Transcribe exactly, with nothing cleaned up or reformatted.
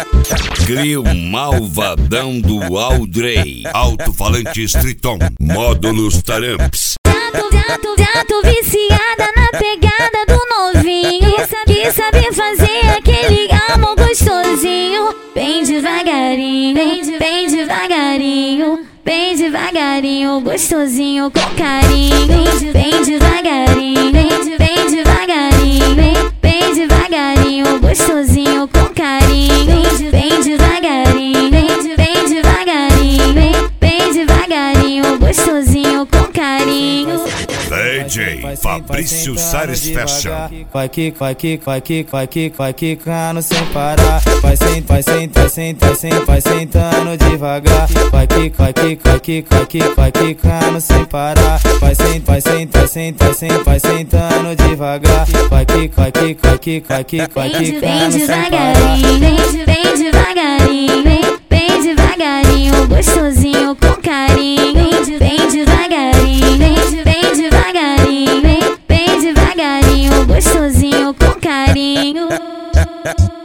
Cria um malvadão do Aldrey. Alto-falantes Triton. Módulos Taramps. Já tô, já tô, já tô viciada na pegada do novinho que sabe fazer aquele amor gostosinho. Bem devagarinho, bem, bem devagarinho, bem devagarinho, gostosinho com carinho. Bem, bem devagarinho, bem, bem devagarinho, bem, bem devagarinho, gostosinho com carinho. Bem devagarinho, bem, bem devagarinho, bem, bem devagarinho, gostosinho com carinho. D J Fabrício Sares Fashion. Vai que, vai que, vai que, vai que, vai quicando sem parar. Vai sentando, vai sentando, senta, senta, vai sentando devagar. Vai que, vai que, vai que, vai que, vai quicando sem parar. Vai sentando, vai sentando, senta, senta, vai sentando devagar. Vai que, vai que, vai que, vai que, vai quicando sem parar. Bem, bem devagarinho, bem, bem devagarinho, gostosinho com carinho. Bem devagarinho, bem, bem devagarinho, bem, bem devagarinho, gostosinho com carinho.